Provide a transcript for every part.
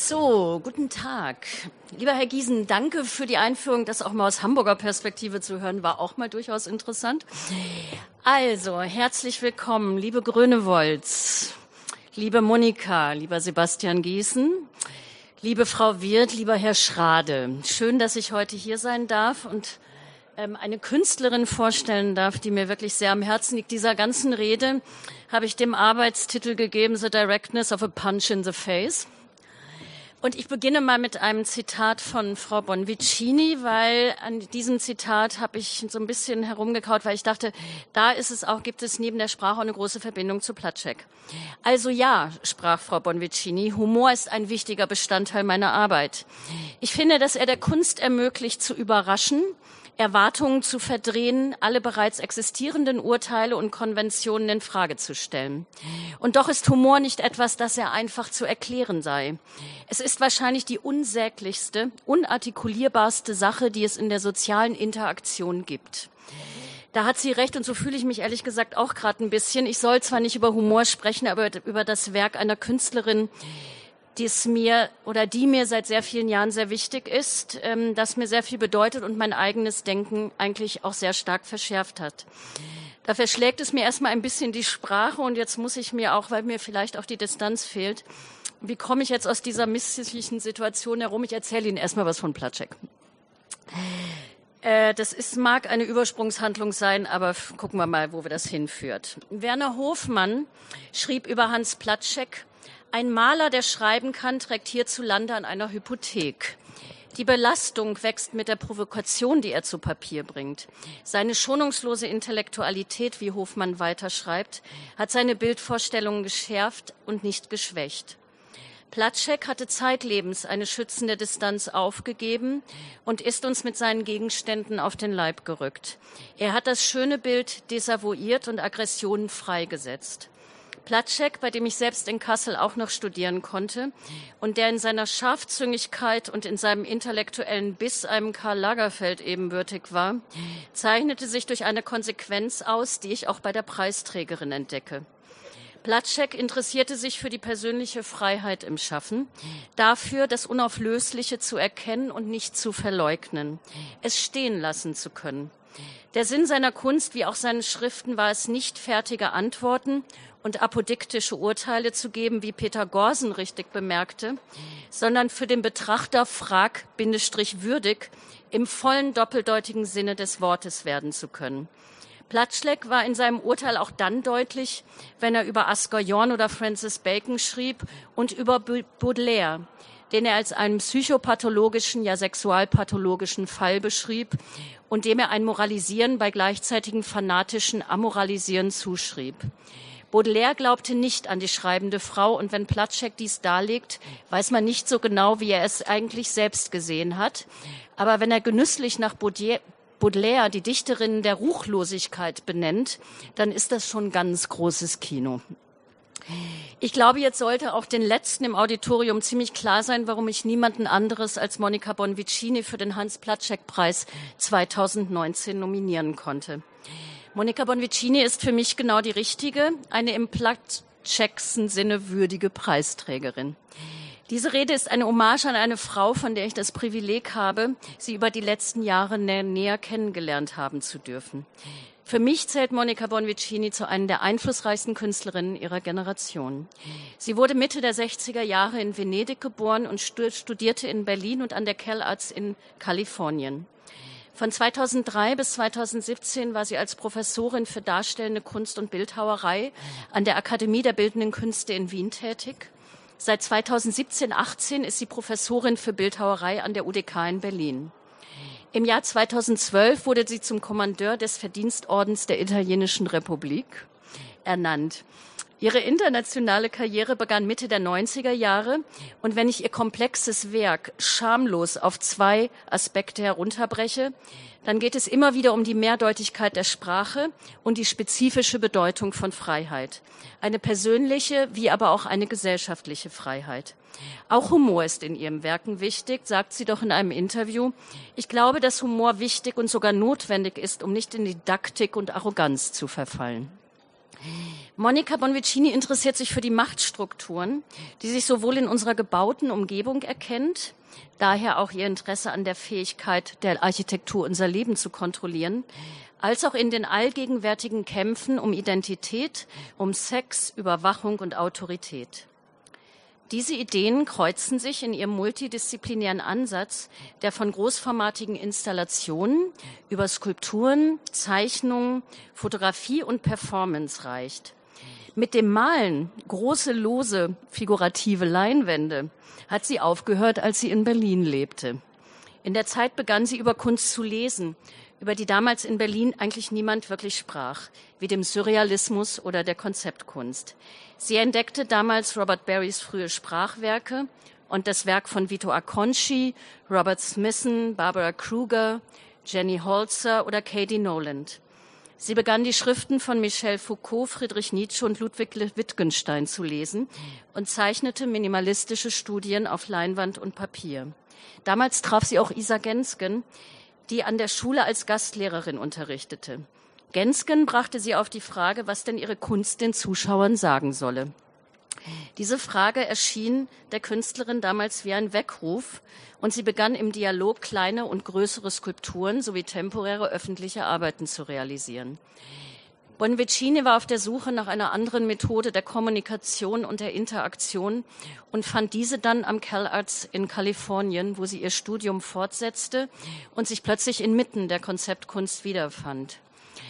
So, guten Tag. Lieber Herr Giesen, danke für die Einführung. Das auch mal aus Hamburger Perspektive zu hören, war auch mal durchaus interessant. Also, herzlich willkommen, liebe Grönewolds, liebe Monika, lieber Sebastian Giesen, liebe Frau Wirth, lieber Herr Schrade. Schön, dass ich heute hier sein darf und eine Künstlerin vorstellen darf, die mir wirklich sehr am Herzen liegt. Dieser ganzen Rede habe ich dem Arbeitstitel gegeben, The Directness of a Punch in the Face. Und ich beginne mal mit einem Zitat von Frau Bonvicini, weil an diesem Zitat habe ich so ein bisschen herumgekaut, weil ich dachte, gibt es neben der Sprache auch eine große Verbindung zu Platschek. Also ja, sprach Frau Bonvicini, Humor ist ein wichtiger Bestandteil meiner Arbeit. Ich finde, dass er der Kunst ermöglicht, zu überraschen, Erwartungen zu verdrehen, alle bereits existierenden Urteile und Konventionen in Frage zu stellen. Und doch ist Humor nicht etwas, das sehr einfach zu erklären sei. Es ist wahrscheinlich die unsäglichste, unartikulierbarste Sache, die es in der sozialen Interaktion gibt. Da hat sie recht und so fühle ich mich ehrlich gesagt auch gerade ein bisschen. Ich soll zwar nicht über Humor sprechen, aber über das Werk einer Künstlerin, die mir seit sehr vielen Jahren sehr wichtig ist, das mir sehr viel bedeutet und mein eigenes Denken eigentlich auch sehr stark verschärft hat. Da verschlägt es mir erstmal ein bisschen die Sprache und jetzt muss ich mir auch, weil mir vielleicht auch die Distanz fehlt, wie komme ich jetzt aus dieser misslichen Situation herum? Ich erzähle Ihnen erstmal was von Platschek. Mag eine Übersprungshandlung sein, aber gucken wir mal, wo wir das hinführt. Werner Hofmann schrieb über Hans Platschek: Ein Maler, der schreiben kann, trägt hierzulande an einer Hypothek. Die Belastung wächst mit der Provokation, die er zu Papier bringt. Seine schonungslose Intellektualität, wie Hofmann weiterschreibt, hat seine Bildvorstellungen geschärft und nicht geschwächt. Platschek hatte zeitlebens eine schützende Distanz aufgegeben und ist uns mit seinen Gegenständen auf den Leib gerückt. Er hat das schöne Bild desavouiert und Aggressionen freigesetzt. Platschek, bei dem ich selbst in Kassel auch noch studieren konnte und der in seiner Scharfzüngigkeit und in seinem intellektuellen Biss einem Karl Lagerfeld ebenbürtig war, zeichnete sich durch eine Konsequenz aus, die ich auch bei der Preisträgerin entdecke. Platschek interessierte sich für die persönliche Freiheit im Schaffen, dafür, das Unauflösliche zu erkennen und nicht zu verleugnen, es stehen lassen zu können. Der Sinn seiner Kunst wie auch seinen Schriften war es nicht, fertige Antworten und apodiktische Urteile zu geben, wie Peter Gorsen richtig bemerkte, sondern für den Betrachter würdig im vollen doppeldeutigen Sinne des Wortes werden zu können. Platschek war in seinem Urteil auch dann deutlich, wenn er über Asger-Jorn oder Francis Bacon schrieb und über Baudelaire, den er als einen psychopathologischen, ja sexualpathologischen Fall beschrieb und dem er ein Moralisieren bei gleichzeitigem fanatischen Amoralisieren zuschrieb. Baudelaire glaubte nicht an die schreibende Frau und wenn Platschek dies darlegt, weiß man nicht so genau, wie er es eigentlich selbst gesehen hat. Aber wenn er genüsslich nach Baudelaire die Dichterinnen der Ruchlosigkeit benennt, dann ist das schon ganz großes Kino. Ich glaube, jetzt sollte auch den Letzten im Auditorium ziemlich klar sein, warum ich niemanden anderes als Monika Bonvicini für den Hans-Platschek-Preis 2019 nominieren konnte. Monika Bonvicini ist für mich genau die richtige, eine im Platschekschen Sinne würdige Preisträgerin. Diese Rede ist eine Hommage an eine Frau, von der ich das Privileg habe, sie über die letzten Jahre näher kennengelernt haben zu dürfen. Für mich zählt Monika Bonvicini zu einer der einflussreichsten Künstlerinnen ihrer Generation. Sie wurde Mitte der 60er Jahre in Venedig geboren und studierte in Berlin und an der CalArts in Kalifornien. Von 2003 bis 2017 war sie als Professorin für Darstellende Kunst und Bildhauerei an der Akademie der Bildenden Künste in Wien tätig. Seit 2017/18 ist sie Professorin für Bildhauerei an der UDK in Berlin. Im Jahr 2012 wurde sie zum Kommandeur des Verdienstordens der Italienischen Republik ernannt. Ihre internationale Karriere begann Mitte der 90er Jahre und wenn ich ihr komplexes Werk schamlos auf 2 Aspekte herunterbreche, dann geht es immer wieder um die Mehrdeutigkeit der Sprache und die spezifische Bedeutung von Freiheit. Eine persönliche, wie aber auch eine gesellschaftliche Freiheit. Auch Humor ist in ihren Werken wichtig, sagt sie doch in einem Interview. Ich glaube, dass Humor wichtig und sogar notwendig ist, um nicht in Didaktik und Arroganz zu verfallen. Monica Bonvicini interessiert sich für die Machtstrukturen, die sich sowohl in unserer gebauten Umgebung erkennt, daher auch ihr Interesse an der Fähigkeit der Architektur, unser Leben zu kontrollieren, als auch in den allgegenwärtigen Kämpfen um Identität, um Sex, Überwachung und Autorität. Diese Ideen kreuzen sich in ihrem multidisziplinären Ansatz, der von großformatigen Installationen über Skulpturen, Zeichnungen, Fotografie und Performance reicht. Mit dem Malen, große, lose, figurative Leinwände, hat sie aufgehört, als sie in Berlin lebte. In der Zeit begann sie über Kunst zu lesen, über die damals in Berlin eigentlich niemand wirklich sprach, wie dem Surrealismus oder der Konzeptkunst. Sie entdeckte damals Robert Barrys frühe Sprachwerke und das Werk von Vito Acconci, Robert Smithson, Barbara Kruger, Jenny Holzer oder Katie Noland. Sie begann die Schriften von Michel Foucault, Friedrich Nietzsche und Ludwig Wittgenstein zu lesen und zeichnete minimalistische Studien auf Leinwand und Papier. Damals traf sie auch Isa Gensken, die an der Schule als Gastlehrerin unterrichtete. Gensken brachte sie auf die Frage, was denn ihre Kunst den Zuschauern sagen solle. Diese Frage erschien der Künstlerin damals wie ein Weckruf und sie begann im Dialog kleine und größere Skulpturen sowie temporäre öffentliche Arbeiten zu realisieren. Bonvicini war auf der Suche nach einer anderen Methode der Kommunikation und der Interaktion und fand diese dann am CalArts in Kalifornien, wo sie ihr Studium fortsetzte und sich plötzlich inmitten der Konzeptkunst wiederfand.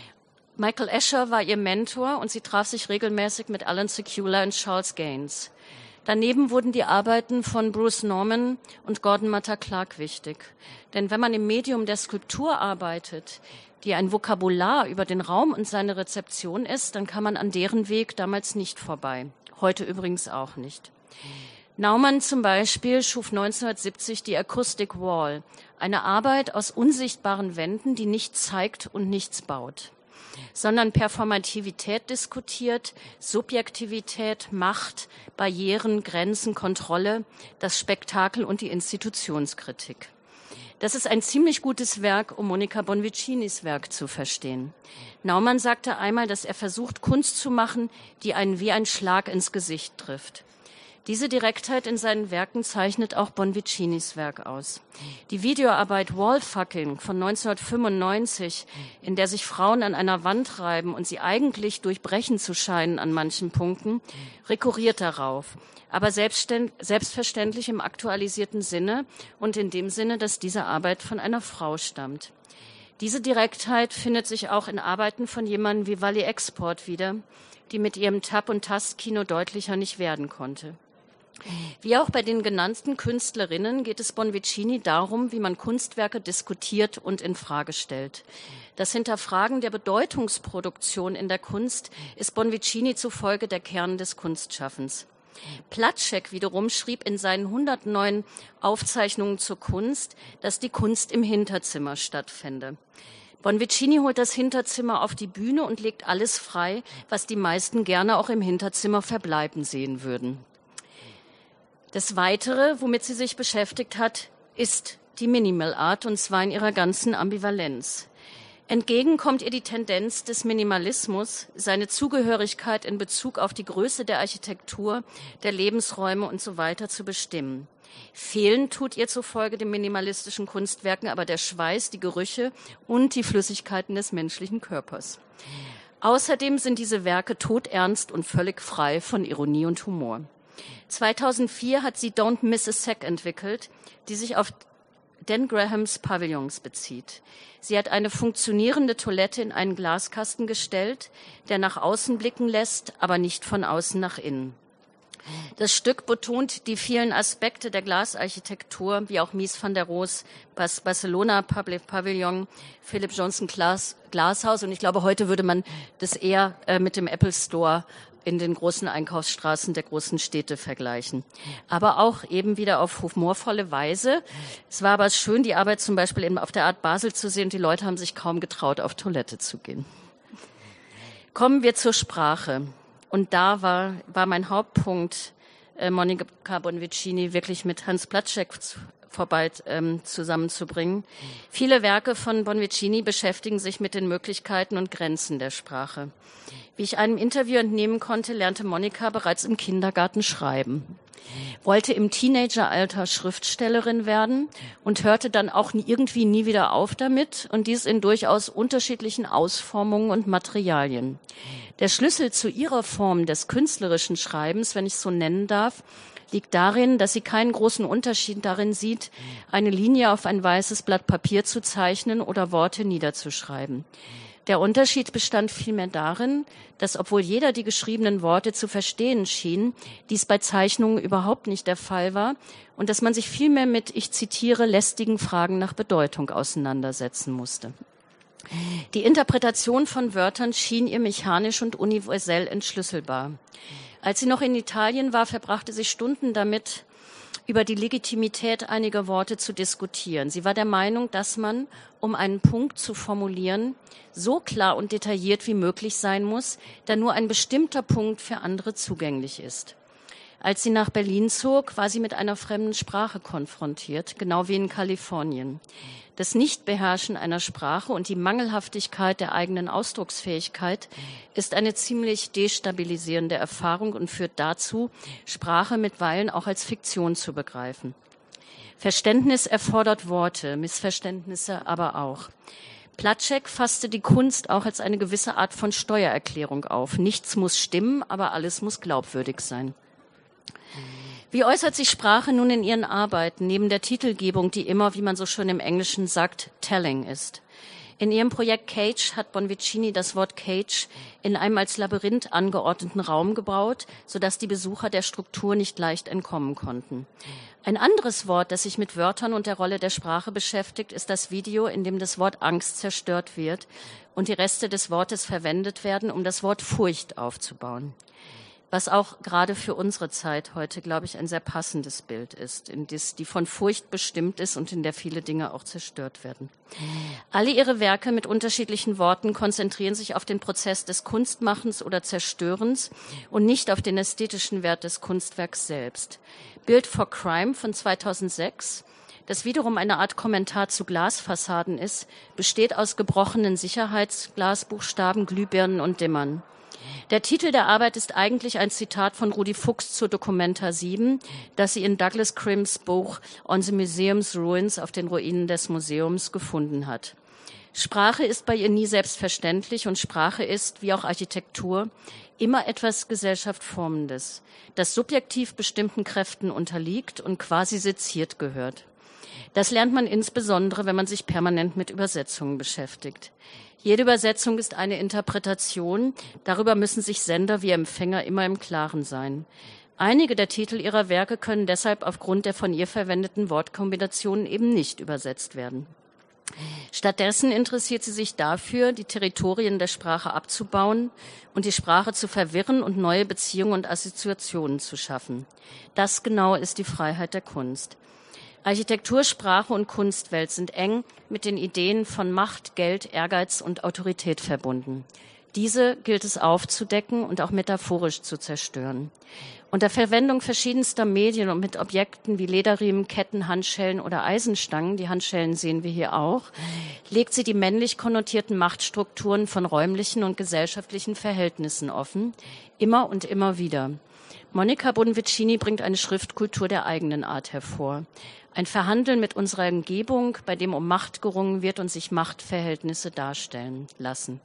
Michael Escher war ihr Mentor und sie traf sich regelmäßig mit Alan Sekula und Charles Gaines. Daneben wurden die Arbeiten von Bruce Norman und Gordon Matta Clark wichtig. Denn wenn man im Medium der Skulptur arbeitet, die ein Vokabular über den Raum und seine Rezeption ist, dann kann man an deren Weg damals nicht vorbei. Heute übrigens auch nicht. Naumann zum Beispiel schuf 1970 die Acoustic Wall, eine Arbeit aus unsichtbaren Wänden, die nichts zeigt und nichts baut, sondern Performativität diskutiert, Subjektivität, Macht, Barrieren, Grenzen, Kontrolle, das Spektakel und die Institutionskritik. Das ist ein ziemlich gutes Werk, um Monica Bonvicinis Werk zu verstehen. Naumann sagte einmal, dass er versucht, Kunst zu machen, die einen wie ein Schlag ins Gesicht trifft. Diese Direktheit in seinen Werken zeichnet auch Bonvicinis Werk aus. Die Videoarbeit Wallfucking von 1995, in der sich Frauen an einer Wand reiben und sie eigentlich durchbrechen zu scheinen an manchen Punkten, rekurriert darauf. Aber selbstverständlich im aktualisierten Sinne und in dem Sinne, dass diese Arbeit von einer Frau stammt. Diese Direktheit findet sich auch in Arbeiten von jemandem wie Wally Export wieder, die mit ihrem Tab- und Tastkino deutlicher nicht werden konnte. Wie auch bei den genannten Künstlerinnen geht es Bonvicini darum, wie man Kunstwerke diskutiert und in Frage stellt. Das Hinterfragen der Bedeutungsproduktion in der Kunst ist Bonvicini zufolge der Kern des Kunstschaffens. Platschek wiederum schrieb in seinen 109 Aufzeichnungen zur Kunst, dass die Kunst im Hinterzimmer stattfände. Bonvicini holt das Hinterzimmer auf die Bühne und legt alles frei, was die meisten gerne auch im Hinterzimmer verbleiben sehen würden. Das Weitere, womit sie sich beschäftigt hat, ist die Minimal Art, und zwar in ihrer ganzen Ambivalenz. Entgegen kommt ihr die Tendenz des Minimalismus, seine Zugehörigkeit in Bezug auf die Größe der Architektur, der Lebensräume und so weiter zu bestimmen. Fehlen tut ihr zufolge den minimalistischen Kunstwerken aber der Schweiß, die Gerüche und die Flüssigkeiten des menschlichen Körpers. Außerdem sind diese Werke todernst und völlig frei von Ironie und Humor. 2004 hat sie Don't Miss a Sec entwickelt, die sich auf Dan Grahams Pavillons bezieht. Sie hat eine funktionierende Toilette in einen Glaskasten gestellt, der nach außen blicken lässt, aber nicht von außen nach innen. Das Stück betont die vielen Aspekte der Glasarchitektur, wie auch Mies van der Roos, Barcelona Pavillon, Philip Johnson Glashaus. Und ich glaube, heute würde man das eher mit dem Apple Store in den großen Einkaufsstraßen der großen Städte vergleichen. Aber auch eben wieder auf humorvolle Weise. Es war aber schön, die Arbeit zum Beispiel auf der Art Basel zu sehen. Die Leute haben sich kaum getraut, auf Toilette zu gehen. Kommen wir zur Sprache. Und da war mein Hauptpunkt, Monica Bonvicini wirklich mit Hans Platschek zusammenzubringen. Viele Werke von Bonvicini beschäftigen sich mit den Möglichkeiten und Grenzen der Sprache. Wie ich einem Interview entnehmen konnte, lernte Monika bereits im Kindergarten schreiben, wollte im Teenageralter Schriftstellerin werden und hörte dann auch irgendwie nie wieder auf damit, und dies in durchaus unterschiedlichen Ausformungen und Materialien. Der Schlüssel zu ihrer Form des künstlerischen Schreibens, wenn ich es so nennen darf, liegt darin, dass sie keinen großen Unterschied darin sieht, eine Linie auf ein weißes Blatt Papier zu zeichnen oder Worte niederzuschreiben. Der Unterschied bestand vielmehr darin, dass, obwohl jeder die geschriebenen Worte zu verstehen schien, dies bei Zeichnungen überhaupt nicht der Fall war und dass man sich vielmehr mit, ich zitiere, lästigen Fragen nach Bedeutung auseinandersetzen musste. Die Interpretation von Wörtern schien ihr mechanisch und universell entschlüsselbar. Als sie noch in Italien war, verbrachte sie Stunden damit, über die Legitimität einiger Worte zu diskutieren. Sie war der Meinung, dass man, um einen Punkt zu formulieren, so klar und detailliert wie möglich sein muss, da nur ein bestimmter Punkt für andere zugänglich ist. Als sie nach Berlin zog, war sie mit einer fremden Sprache konfrontiert, genau wie in Kalifornien. Das Nichtbeherrschen einer Sprache und die Mangelhaftigkeit der eigenen Ausdrucksfähigkeit ist eine ziemlich destabilisierende Erfahrung und führt dazu, Sprache mitweilen auch als Fiktion zu begreifen. Verständnis erfordert Worte, Missverständnisse aber auch. Platschek fasste die Kunst auch als eine gewisse Art von Steuererklärung auf. Nichts muss stimmen, aber alles muss glaubwürdig sein. Wie äußert sich Sprache nun in ihren Arbeiten, neben der Titelgebung, die immer, wie man so schön im Englischen sagt, telling ist? In ihrem Projekt Cage hat Bonvicini das Wort Cage in einem als Labyrinth angeordneten Raum gebaut, sodass die Besucher der Struktur nicht leicht entkommen konnten. Ein anderes Wort, das sich mit Wörtern und der Rolle der Sprache beschäftigt, ist das Video, in dem das Wort Angst zerstört wird und die Reste des Wortes verwendet werden, um das Wort Furcht aufzubauen. Was auch gerade für unsere Zeit heute, glaube ich, ein sehr passendes Bild ist, die von Furcht bestimmt ist und in der viele Dinge auch zerstört werden. Alle ihre Werke mit unterschiedlichen Worten konzentrieren sich auf den Prozess des Kunstmachens oder Zerstörens und nicht auf den ästhetischen Wert des Kunstwerks selbst. Built for Crime von 2006, das wiederum eine Art Kommentar zu Glasfassaden ist, besteht aus gebrochenen Sicherheitsglasbuchstaben, Glühbirnen und Dimmern. Der Titel der Arbeit ist eigentlich ein Zitat von Rudi Fuchs zur Documenta 7, das sie in Douglas Crims Buch On the Museum's Ruins, auf den Ruinen des Museums, gefunden hat. Sprache ist bei ihr nie selbstverständlich und Sprache ist, wie auch Architektur, immer etwas Gesellschaftformendes, das subjektiv bestimmten Kräften unterliegt und quasi seziert gehört. Das lernt man insbesondere, wenn man sich permanent mit Übersetzungen beschäftigt. Jede Übersetzung ist eine Interpretation. Darüber müssen sich Sender wie Empfänger immer im Klaren sein. Einige der Titel ihrer Werke können deshalb aufgrund der von ihr verwendeten Wortkombinationen eben nicht übersetzt werden. Stattdessen interessiert sie sich dafür, die Territorien der Sprache abzubauen und die Sprache zu verwirren und neue Beziehungen und Assoziationen zu schaffen. Das genau ist die Freiheit der Kunst. Architektur, Sprache und Kunstwelt sind eng mit den Ideen von Macht, Geld, Ehrgeiz und Autorität verbunden. Diese gilt es aufzudecken und auch metaphorisch zu zerstören. Unter Verwendung verschiedenster Medien und mit Objekten wie Lederriemen, Ketten, Handschellen oder Eisenstangen, die Handschellen sehen wir hier auch, legt sie die männlich konnotierten Machtstrukturen von räumlichen und gesellschaftlichen Verhältnissen offen, immer und immer wieder. Monika Bonvicini bringt eine Schriftkultur der eigenen Art hervor. Ein Verhandeln mit unserer Umgebung, bei dem um Macht gerungen wird und sich Machtverhältnisse darstellen lassen.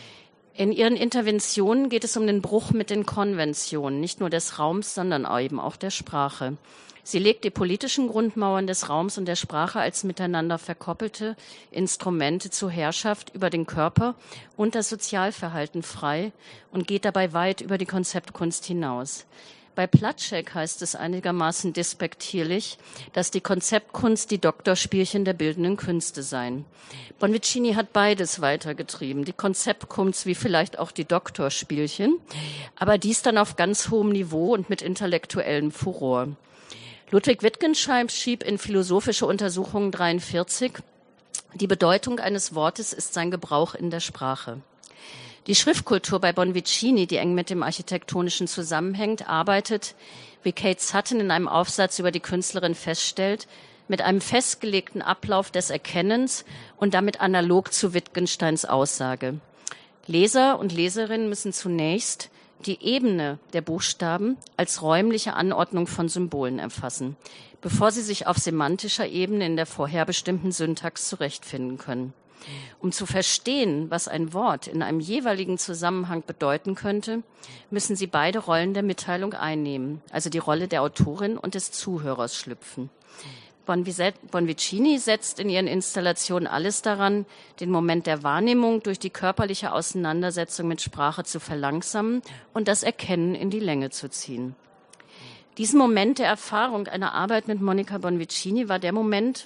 In ihren Interventionen geht es um den Bruch mit den Konventionen, nicht nur des Raums, sondern eben auch der Sprache. Sie legt die politischen Grundmauern des Raums und der Sprache als miteinander verkoppelte Instrumente zur Herrschaft über den Körper und das Sozialverhalten frei und geht dabei weit über die Konzeptkunst hinaus. Bei Platschek heißt es einigermaßen despektierlich, dass die Konzeptkunst die Doktorspielchen der bildenden Künste seien. Bonvicini hat beides weitergetrieben, die Konzeptkunst wie vielleicht auch die Doktorspielchen, aber dies dann auf ganz hohem Niveau und mit intellektuellem Furor. Ludwig Wittgenstein schrieb in Philosophische Untersuchungen 43, die Bedeutung eines Wortes ist sein Gebrauch in der Sprache. Die Schriftkultur bei Bonvicini, die eng mit dem Architektonischen zusammenhängt, arbeitet, wie Kate Sutton in einem Aufsatz über die Künstlerin feststellt, mit einem festgelegten Ablauf des Erkennens und damit analog zu Wittgensteins Aussage. Leser und Leserinnen müssen zunächst die Ebene der Buchstaben als räumliche Anordnung von Symbolen erfassen, bevor sie sich auf semantischer Ebene in der vorherbestimmten Syntax zurechtfinden können. Um zu verstehen, was ein Wort in einem jeweiligen Zusammenhang bedeuten könnte, müssen sie beide Rollen der Mitteilung einnehmen, also die Rolle der Autorin und des Zuhörers schlüpfen. Bonvicini setzt in ihren Installationen alles daran, den Moment der Wahrnehmung durch die körperliche Auseinandersetzung mit Sprache zu verlangsamen und das Erkennen in die Länge zu ziehen. Diesen Moment der Erfahrung einer Arbeit mit Monica Bonvicini war der Moment,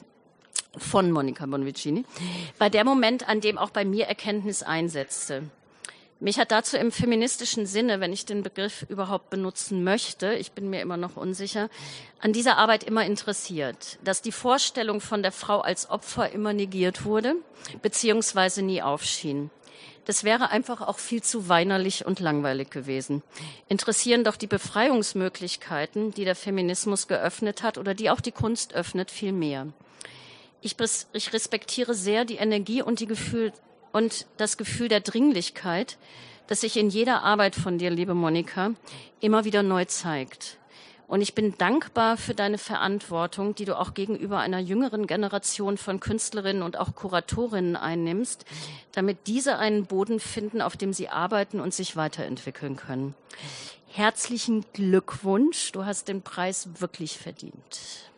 an dem auch bei mir Erkenntnis einsetzte. Mich hat dazu im feministischen Sinne, wenn ich den Begriff überhaupt benutzen möchte, ich bin mir immer noch unsicher, an dieser Arbeit immer interessiert, dass die Vorstellung von der Frau als Opfer immer negiert wurde, beziehungsweise nie aufschien. Das wäre einfach auch viel zu weinerlich und langweilig gewesen. Interessieren doch die Befreiungsmöglichkeiten, die der Feminismus geöffnet hat oder die auch die Kunst öffnet, viel mehr. Ich respektiere sehr die Energie und das Gefühl der Dringlichkeit, das sich in jeder Arbeit von dir, liebe Monica, immer wieder neu zeigt. Und ich bin dankbar für deine Verantwortung, die du auch gegenüber einer jüngeren Generation von Künstlerinnen und auch Kuratorinnen einnimmst, damit diese einen Boden finden, auf dem sie arbeiten und sich weiterentwickeln können. Herzlichen Glückwunsch, du hast den Preis wirklich verdient.